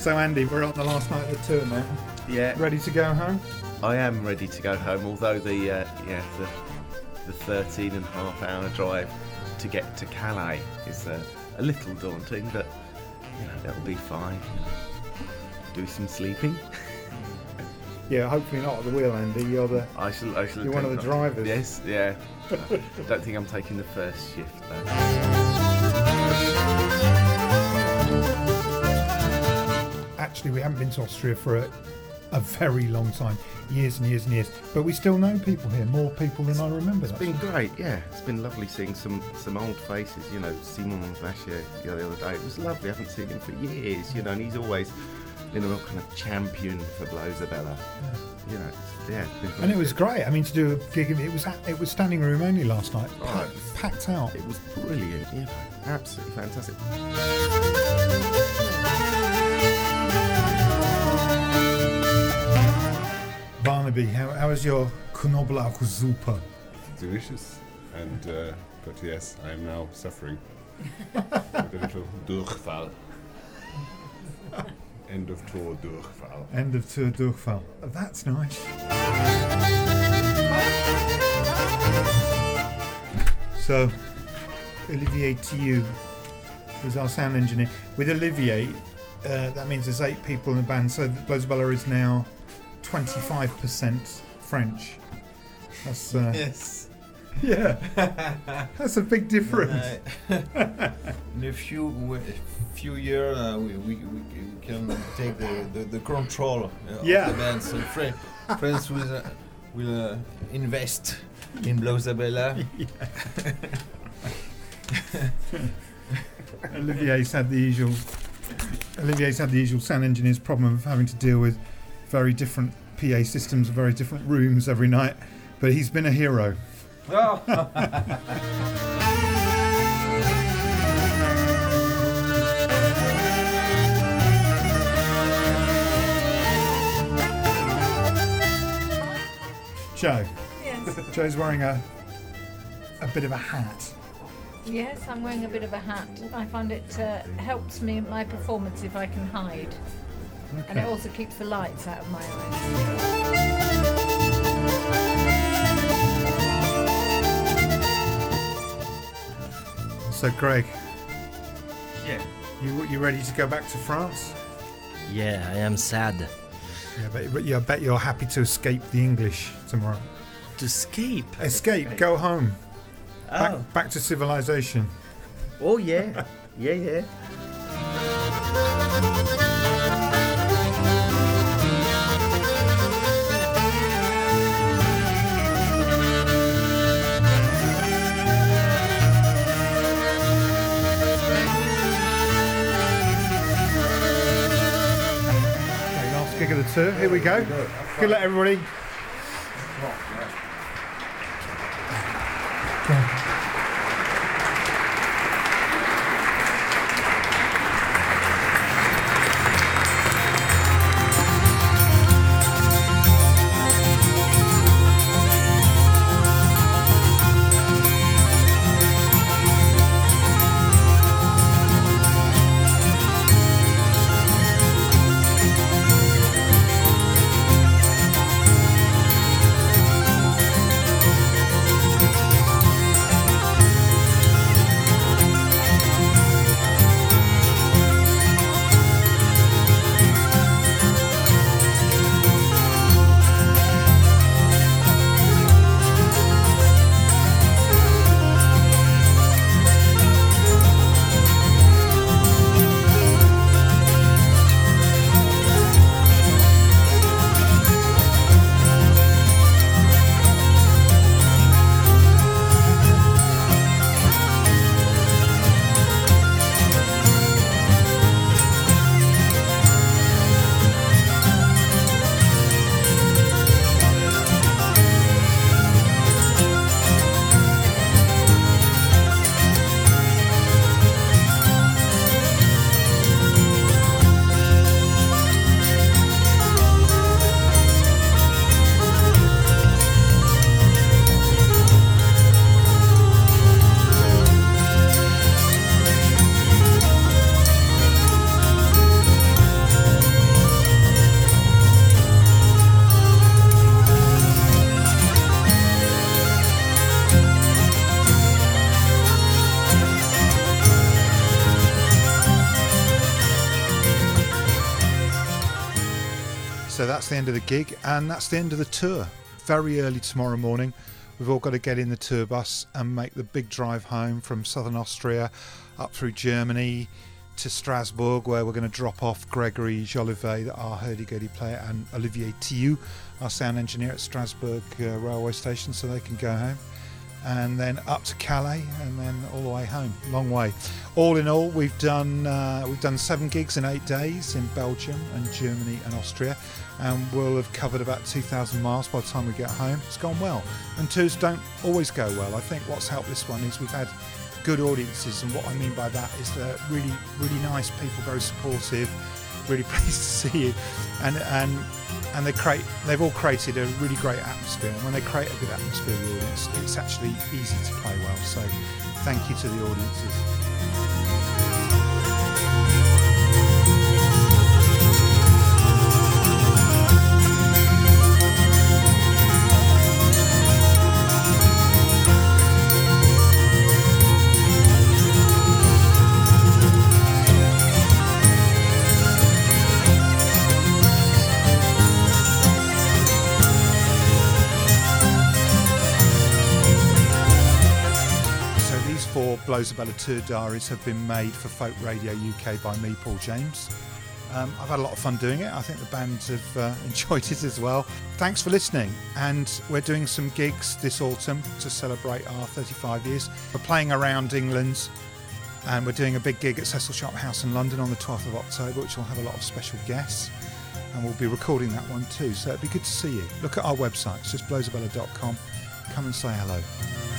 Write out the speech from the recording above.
So Andy, we're on the last night of the tour now. Yeah. Ready to go home? I am ready to go home, although the 13 and a half hour drive to get to Calais is a little daunting, but that'll be fine. Do some sleeping. Yeah, hopefully not at the wheel, Andy. You're one of the drivers. Yes, yeah. Don't think I'm taking the first shift though. Actually, we haven't been to Austria for a very long time, years and years and years. But we still know people here, more people than I remember. It's been great, yeah. It's been lovely seeing some old faces. Simon Vachier the other day. It was lovely. I haven't seen him for years, and he's always been a real kind of champion for Blows-a-Bella. And it was great. I mean, to do a gig, it was standing room only last night, packed out. It was brilliant, absolutely fantastic. Barnaby, how is your Knoblauchsuppe? Delicious, but yes, I am now suffering with a little Durchfall. End of tour Durchfall. End of tour Durchfall. Oh, that's nice. So, Olivier Thieu, who's our sound engineer. With Olivier, that means there's 8 people in the band, so Blows-a-Bella is now 25% French. That's yes. Yeah. That's a big difference. In a few years, we can take the control of the band. So France will invest in Blows-a-Bella. Olivier's had the usual sound engineer's problem of having to deal with very different PA systems, very different rooms every night, but he's been a hero. Oh. Jo. Yes. Jo's wearing a bit of a hat. Yes, I'm wearing a bit of a hat. I find it helps me in my performance if I can hide. Okay. And it also keeps the lights out of my eyes. So, Greg. Yeah. You ready to go back to France? Yeah, I am sad. Yeah, but I bet you're happy to escape the English tomorrow. To escape? Escape, go home. Oh. Back to civilization. Oh, yeah. Yeah. Gig of the tour. Here we go. Good luck, everybody. that's the end of the gig, and that's the end of the tour. Very early tomorrow morning, we've all got to get in the tour bus and make the big drive home from southern Austria up through Germany to Strasbourg, where we're going to drop off Gregory Jolivet, our hurdy-gurdy player, and Olivier Thiou, our sound engineer at Strasbourg railway station, so they can go home. And then up to Calais, and then all the way home. Long way. All in all, we've done 7 gigs in 8 days in Belgium and Germany and Austria, and we'll have covered about 2,000 miles by the time we get home. It's gone well, and tours don't always go well. I think what's helped this one is we've had good audiences, and what I mean by that is they're really, really nice people, very supportive, really pleased to see you, and they've all created a really great atmosphere. And when they create a good atmosphere with the audience, it's actually easy to play well. So thank you to the audiences. Blowsabella Tour Diaries have been made for Folk Radio UK by me, Paul James. I've had a lot of fun doing it. I think the band have enjoyed it as well. Thanks for listening, and we're doing some gigs this autumn to celebrate our 35 years. We're playing around England, and we're doing a big gig at Cecil Sharp House in London on the 12th of October, which will have a lot of special guests, and we'll be recording that one too, so it'd be good to see you. Look at our website, it's just blowsabella.com. Come and say hello.